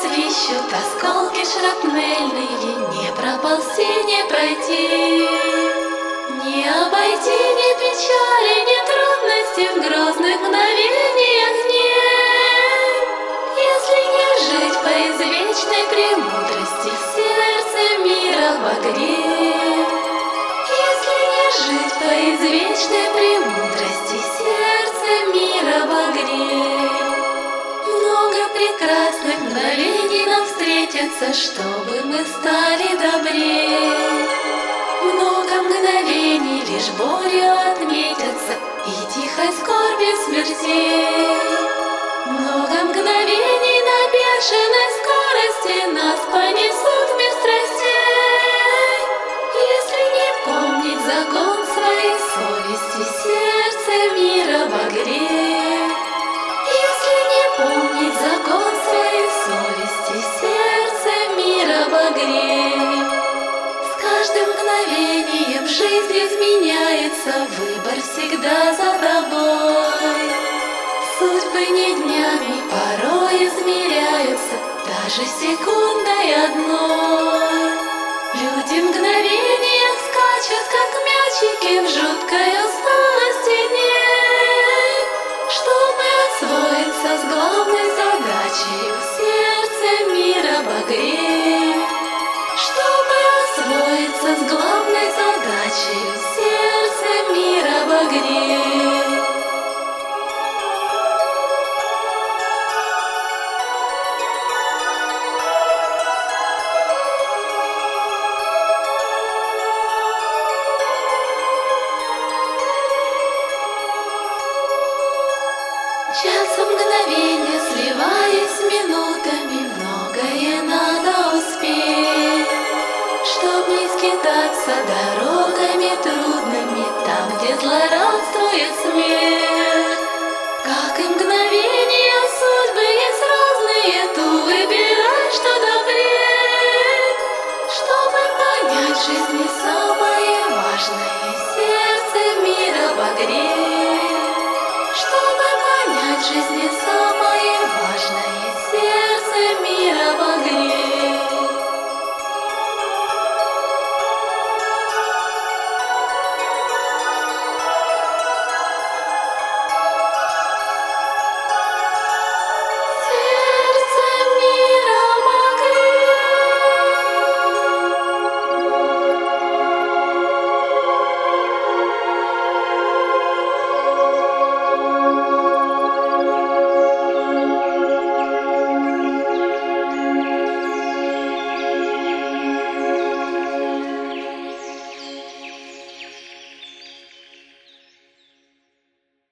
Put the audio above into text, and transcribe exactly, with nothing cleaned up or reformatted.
свищут осколки шрапнельные, не проползти, не пройти, не обойти ни печали, ни трудности в грозных мгновениях нет. Если не жить по извечной премудрости, в сердце мира багре. Если не жить по извечной премудрости, в сердце мира багре. Много прекрасных мгновений нам встретятся, чтобы мы стали добрее. Много мгновений лишь болью отметятся и тихой скорбью смертей. Много мгновений на бешеной скорости нас понесут в мир страстей. Если не помнить закон своей совести, сердце мира багре. Если не помнить закон своей совести, сердце мира багре. С каждым мгновением жизнь изменяется, выбор всегда за тобой. Судьбы не днями порой измеряются, даже секундой одной. Люди в мгновениях скачут, как мячики в жуткой усталости дней. Чтобы освоиться с главной задачей, в сердце мира багре. Чтобы освоиться с главной задачей, в сердце мира багре. Часом мгновения, сливаясь с минутами, многое надо успеть, чтоб не скитаться дорогами трудными, там, где злорадствует смерть. Как и мгновения судьбы есть разные, ту выбирай, что добрее. Чтобы понять в жизни самое важное, сердце мира багре. Чтобы понять в жизни